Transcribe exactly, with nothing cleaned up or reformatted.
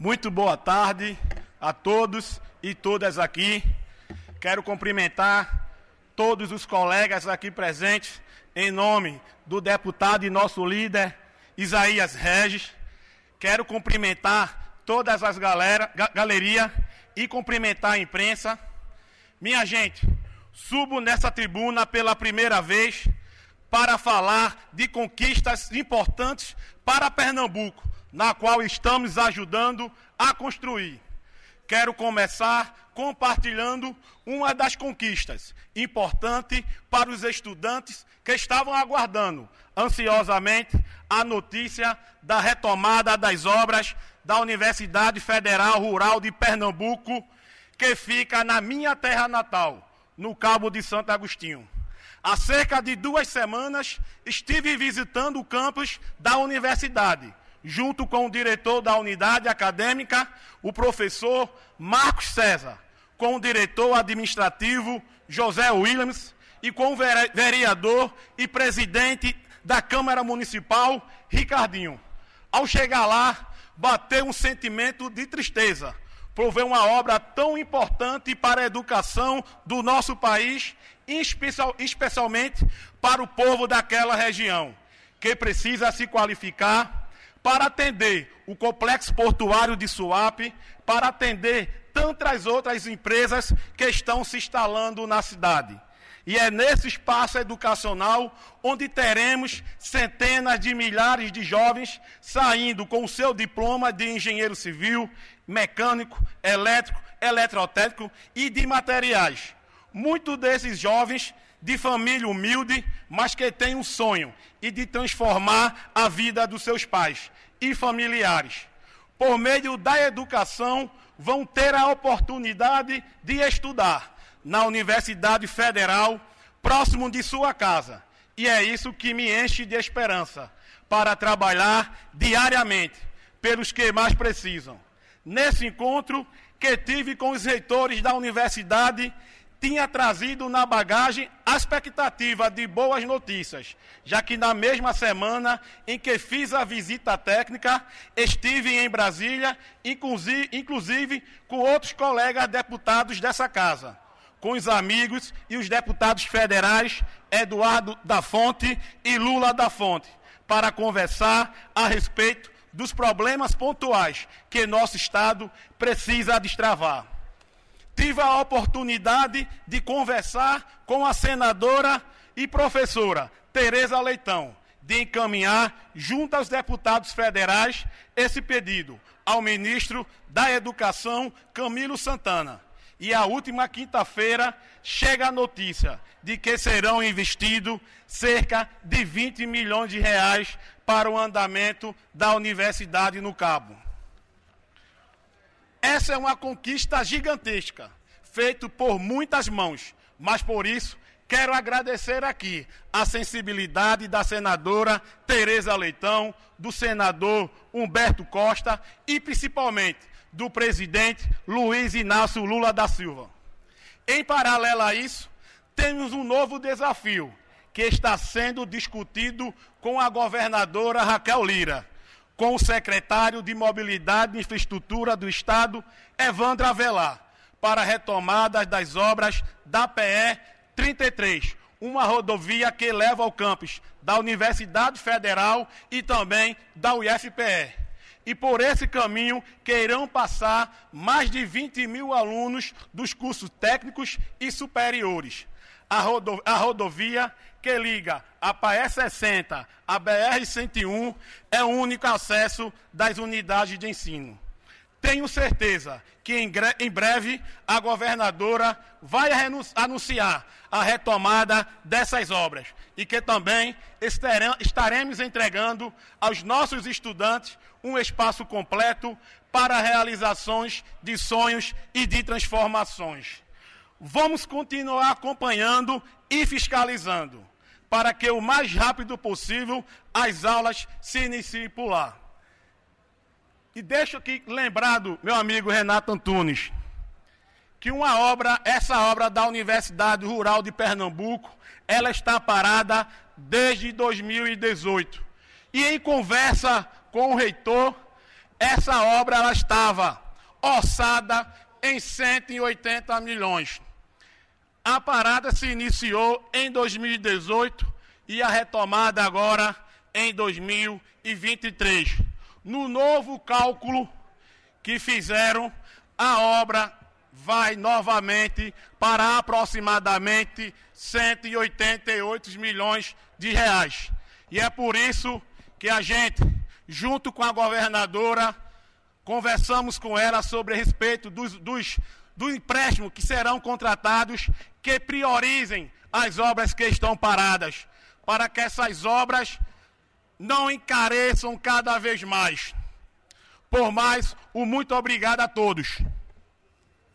Muito boa tarde a todos e todas aqui. Quero cumprimentar todos os colegas aqui presentes em nome do deputado e nosso líder, Isaías Regis. Quero cumprimentar todas as galera, ga, galeria e cumprimentar a imprensa. Minha gente, subo nessa tribuna pela primeira vez para falar de conquistas importantes para Pernambuco, na qual estamos ajudando a construir. Quero começar compartilhando uma das conquistas importante para os estudantes que estavam aguardando ansiosamente a notícia da retomada das obras da Universidade Federal Rural de Pernambuco, que fica na minha terra natal, no Cabo de Santo Agostinho. Há cerca de duas semanas estive visitando o campus da universidade, junto com o diretor da unidade acadêmica, o professor Marcos César, com o diretor administrativo José Williams e com o vereador e presidente da Câmara Municipal, Ricardinho. Ao chegar lá, bateu um sentimento de tristeza por ver uma obra tão importante para a educação do nosso país, especial, especialmente para o povo daquela região, que precisa se qualificar para atender o complexo portuário de Suape, para atender tantas outras empresas que estão se instalando na cidade. E é nesse espaço educacional onde teremos centenas de milhares de jovens saindo com o seu diploma de engenheiro civil, mecânico, elétrico, eletrotécnico e de materiais. Muitos desses jovens de família humilde, mas que têm um sonho e de transformar a vida dos seus pais e familiares. Por meio da educação, vão ter a oportunidade de estudar na Universidade Federal, próximo de sua casa. E é isso que me enche de esperança para trabalhar diariamente pelos que mais precisam. Nesse encontro que tive com os reitores da universidade, tinha trazido na bagagem a expectativa de boas notícias, já que na mesma semana em que fiz a visita técnica, estive em Brasília, inclusive, inclusive com outros colegas deputados dessa casa, com os amigos e os deputados federais Eduardo da Fonte e Lula da Fonte, para conversar a respeito dos problemas pontuais que nosso Estado precisa destravar. Tive a oportunidade de conversar com a senadora e professora Tereza Leitão, de encaminhar, junto aos deputados federais, esse pedido ao ministro da Educação, Camilo Santana. E a última quinta-feira chega a notícia de que serão investidos cerca de vinte milhões de reais para o andamento da Universidade no Cabo. Essa é uma conquista gigantesca, feita por muitas mãos, mas por isso quero agradecer aqui a sensibilidade da senadora Tereza Leitão, do senador Humberto Costa e principalmente do presidente Luiz Inácio Lula da Silva. Em paralelo a isso, temos um novo desafio que está sendo discutido com a governadora Raquel Lira, com o secretário de Mobilidade e Infraestrutura do Estado, Evandro Avelar, para a retomada das obras da P E trinta e três, uma rodovia que leva ao campus da Universidade Federal e também da U F P E. E por esse caminho que irão passar mais de vinte mil alunos dos cursos técnicos e superiores. A, rodo, a rodovia que liga a P E sessenta à B R cento e um é o único acesso das unidades de ensino. Tenho certeza que em, em breve a governadora vai anunciar a retomada dessas obras e que também estaremos entregando aos nossos estudantes um espaço completo para realizações de sonhos e de transformações. Vamos continuar acompanhando e fiscalizando para que o mais rápido possível as aulas se iniciem por lá. E deixo aqui lembrado, meu amigo Renato Antunes, que uma obra, essa obra da Universidade Rural de Pernambuco, ela está parada desde dois mil e dezoito. E em conversa com o reitor, essa obra ela estava orçada em cento e oitenta milhões. A parada se iniciou em dois mil e dezoito e a retomada agora em dois mil e vinte e três. No novo cálculo que fizeram, a obra vai novamente para aproximadamente cento e oitenta e oito milhões de reais. E é por isso que a gente, junto com a governadora, conversamos com ela sobre a respeito dos, dos, do empréstimo que serão contratados, que priorizem as obras que estão paradas, para que essas obras não encareçam cada vez mais. Por mais, o muito obrigado a todos.